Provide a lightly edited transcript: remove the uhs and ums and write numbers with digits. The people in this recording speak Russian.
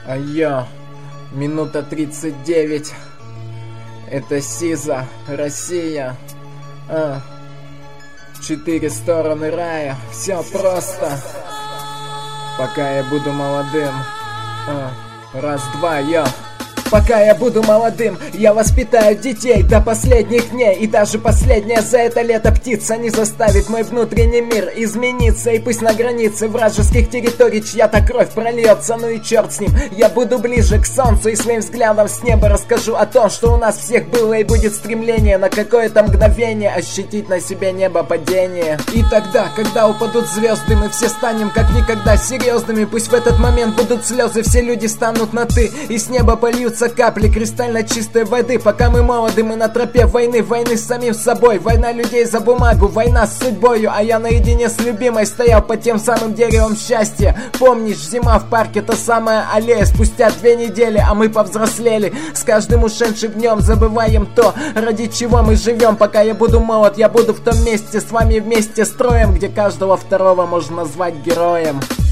Айо, минута 39. Это Сиза, Россия. 4 стороны рая. Все просто. Пока я буду молодым. Раз, два, йо. Пока я буду молодым, я воспитаю детей до последних дней. И даже последняя за это лето птица не заставит мой внутренний мир измениться. И пусть на границе вражеских территорий чья-то кровь прольется, ну и черт с ним. Я буду ближе к солнцу и своим взглядом с неба расскажу о том, что у нас всех было и будет стремление на какое-то мгновение ощутить на себе небо падение. И тогда, когда упадут звезды, мы все станем как никогда серьезными. Пусть в этот момент будут слезы, все люди станут на ты, и с неба польются капли кристально чистой воды. Пока мы молоды, мы на тропе войны. Войны с самим собой, война людей за бумагу, война с судьбою. А я наедине с любимой стоял под тем самым деревом счастья. Помнишь, зима в парке, та самая аллея. Спустя 2 недели, а мы повзрослели. С каждым ушедшим днем забываем то, ради чего мы живем. Пока я буду молод, я буду в том месте с вами вместе строем, где каждого второго можно назвать героем.